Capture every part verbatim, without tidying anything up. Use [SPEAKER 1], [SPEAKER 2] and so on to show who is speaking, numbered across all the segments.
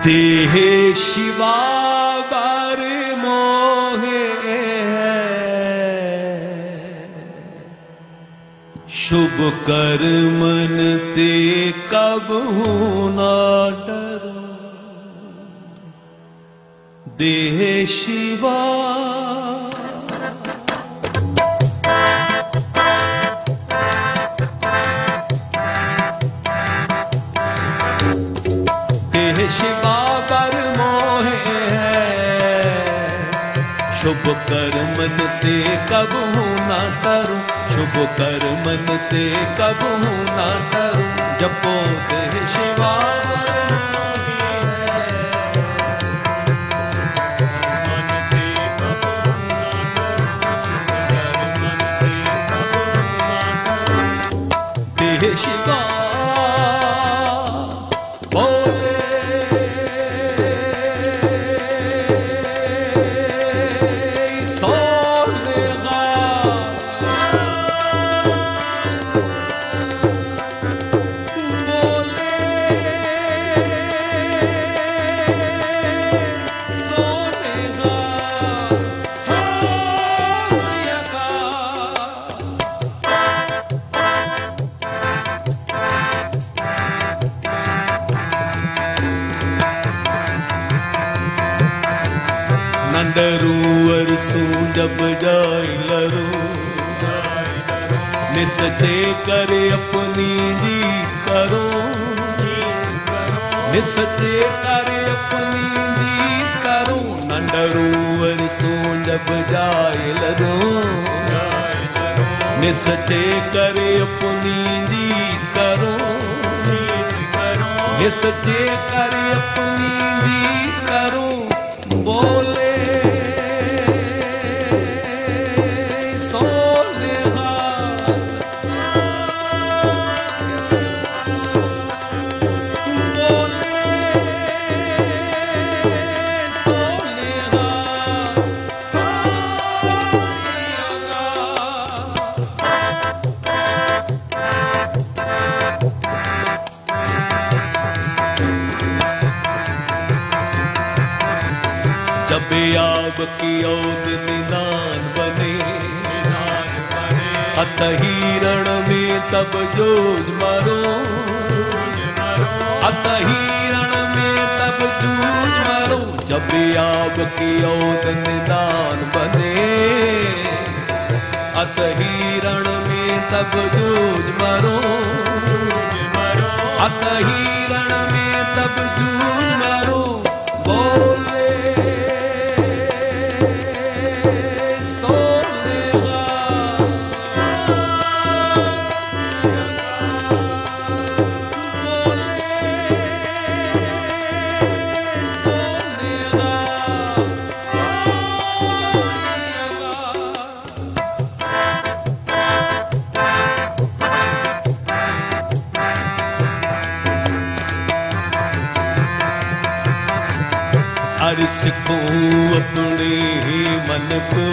[SPEAKER 1] देह शिवा बर मोहे शुभ कर्मन ते कबहू ना डरो। देह शिवा देह शिवा बर मोहे शुभ कर्मन ते कबहू ना डरो। शुभ कर्मन ते कबहू ना डरो। जपो देह शिवा देह शिवा नंदरूवर सू जब जाय लरू निसचे करे अपनी जी करो। निसचे करे अपनी जी करो। नंदरूवर सू जब जाय लरू निसचे करे अपनी जी करो। निसचे करे अपनी जी करो। बोले जब आब की औद निदान बने अतहीरण में तब जोज मरो। अतहीरण में तब जूझ मरो। जब आब की औद निदान बने अतहीरण में तब जूझ मरो। अतहीरण में तब जूझ मरो। बोले हर सिखो अपने ही मन को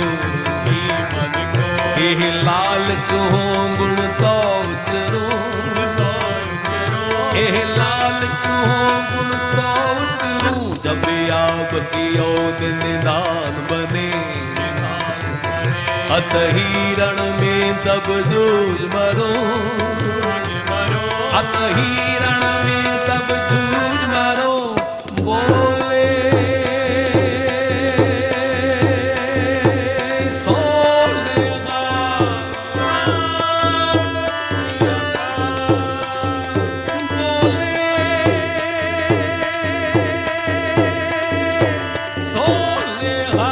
[SPEAKER 1] एह लालच हो गुण तो उचरो। एह लालच हो गुण तो उचरो। जब आब की औद निदान बने अतहीरण में तब जूझ मरो। अतहीरण में तब जूझ मरो। बोले सोने